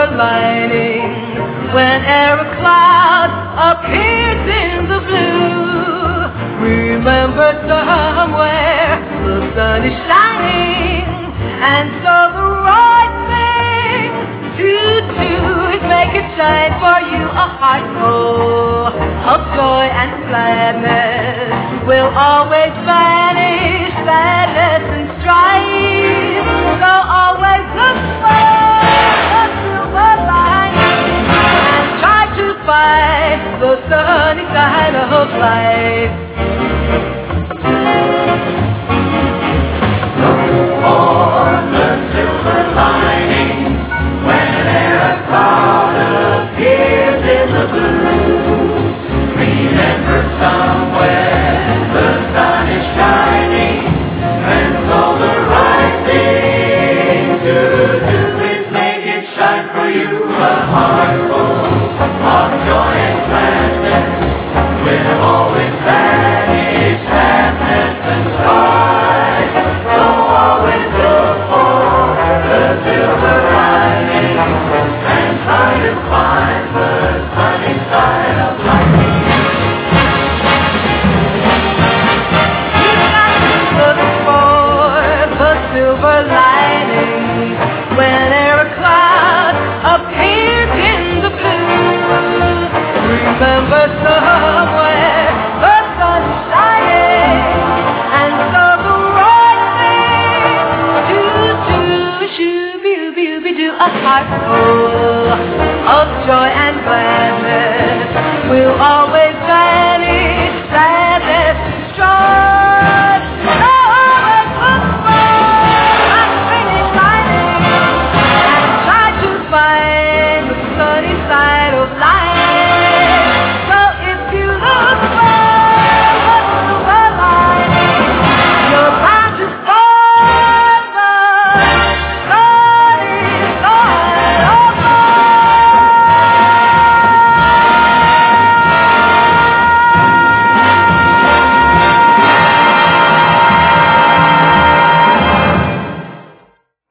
silver lining whenever a cloud appears in the blue. Remember somewhere the sun is shining, and so the right thing to do is make it shine for you. A heart full of joy and gladness will always banish sadness and strife. So always look for the silver lining and try to find the sunny side of life. Look for the silver lining whenever a cloud appears in the blue.